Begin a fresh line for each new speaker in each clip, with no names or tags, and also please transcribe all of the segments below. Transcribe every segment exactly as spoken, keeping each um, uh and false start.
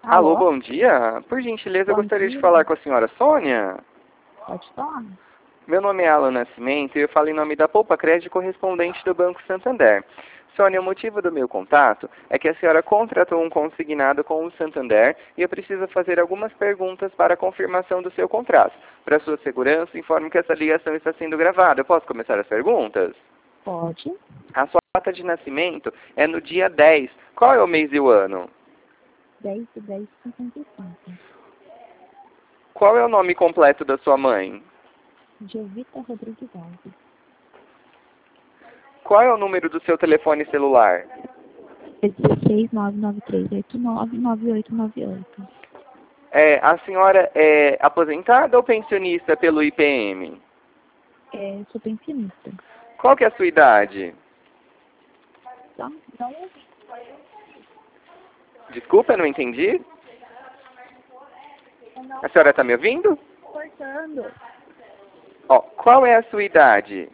Alô,
Alô?
bom dia. Por gentileza, eu
Bom
gostaria de
dia.
falar com a senhora Sônia.
Pode falar.
Meu nome é Alan Nascimento e eu falo em nome da Poupa Crédito correspondente do Banco Santander. Sônia, o motivo do meu contato é que a senhora contratou um consignado com o Santander e eu preciso fazer algumas perguntas para a confirmação do seu contrato. Para sua segurança, informo que essa ligação está sendo gravada. Eu posso começar as perguntas?
Pode.
A sua data de nascimento é no dia dez. Qual é o mês e o ano?
dez de dez de cinquenta e cinco.
Qual é o nome completo da sua mãe?
Jovita Rodrigues Alves.
Qual é o número do seu telefone celular?
um seis nove nove três oito nove nove oito nove oito.
É, a senhora é aposentada ou pensionista pelo I P M?
É, sou pensionista.
Qual que é a sua idade?
Tá? Não ouvi.
Desculpa, eu não entendi. A senhora está me ouvindo?
Cortando.
Ó, qual é a sua idade?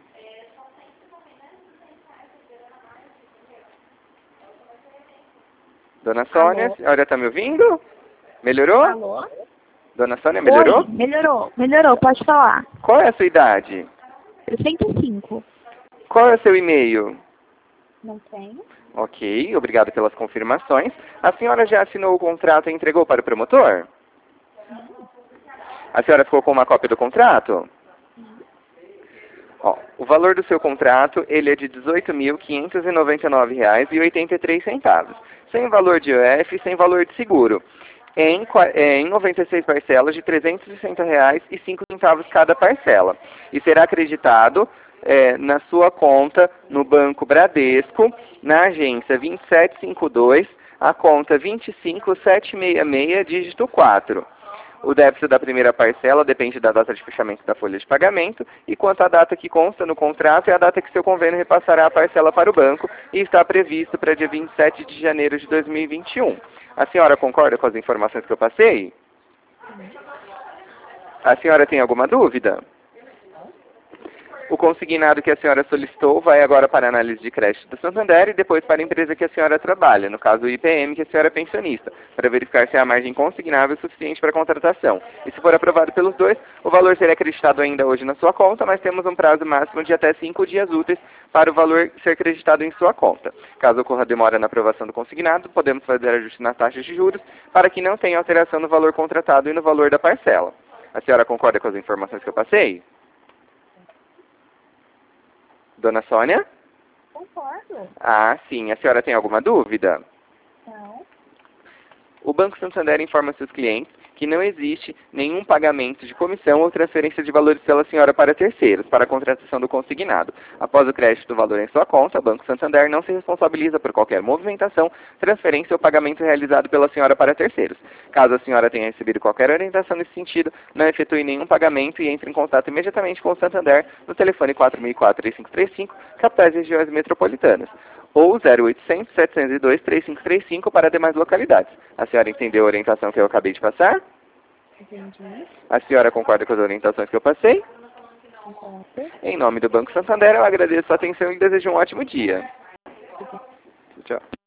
Dona Sônia,
Alô?
a senhora está me ouvindo? Melhorou?
Alô?
Dona Sônia, melhorou?
Oi, melhorou. Melhorou, pode falar.
Qual é a sua idade?
sessenta e cinco.
Qual é o seu e-mail?
Não tenho.
Ok, obrigado pelas confirmações. A senhora já assinou o contrato e entregou para o promotor? A senhora ficou com uma cópia do contrato? Ó, o valor do seu contrato, ele é de dezoito mil quinhentos e noventa e nove reais e oitenta e três centavos, sem valor de I O F e sem valor de seguro, em, qua- em noventa e seis parcelas de trezentos e sessenta reais e cinco centavos cada parcela. E será acreditado é, na sua conta no Banco Bradesco, na agência vinte e sete cinquenta e dois, a conta vinte e cinco setecentos e sessenta e seis, dígito quatro. O débito da primeira parcela depende da data de fechamento da folha de pagamento, e quanto à data que consta no contrato é a data que seu convênio repassará a parcela para o banco e está previsto para dia vinte e sete de janeiro de dois mil e vinte e um. A senhora concorda com as informações que eu passei? A senhora tem alguma dúvida? O consignado que a senhora solicitou vai agora para a análise de crédito do Santander e depois para a empresa que a senhora trabalha, no caso o I P M, que a senhora é pensionista, para verificar se a margem consignável é suficiente para a contratação. E se for aprovado pelos dois, o valor será acreditado ainda hoje na sua conta, mas temos um prazo máximo de até cinco dias úteis para o valor ser acreditado em sua conta. Caso ocorra demora na aprovação do consignado, podemos fazer ajuste nas taxas de juros para que não tenha alteração no valor contratado e no valor da parcela. A senhora concorda com as informações que eu passei? Dona Sônia?
Concordo.
Ah, sim. A senhora tem alguma dúvida?
Não.
O Banco Santander informa seus clientes que não existe nenhum pagamento de comissão ou transferência de valores pela senhora para terceiros, para a contratação do consignado. Após o crédito do valor em sua conta, o Banco Santander não se responsabiliza por qualquer movimentação, transferência ou pagamento realizado pela senhora para terceiros. Caso a senhora tenha recebido qualquer orientação nesse sentido, não efetue nenhum pagamento e entre em contato imediatamente com o Santander no telefone quatro mil e quatro, três cinco três cinco, capitais e regiões metropolitanas, ou zero oitocentos, setecentos e dois, três cinco três cinco para demais localidades. A senhora entendeu a orientação que eu acabei de passar?
Entendi.
A senhora concorda com as orientações que eu passei?
Concordo.
Em nome do Banco Santander, eu agradeço a atenção e desejo um ótimo dia. Tchau.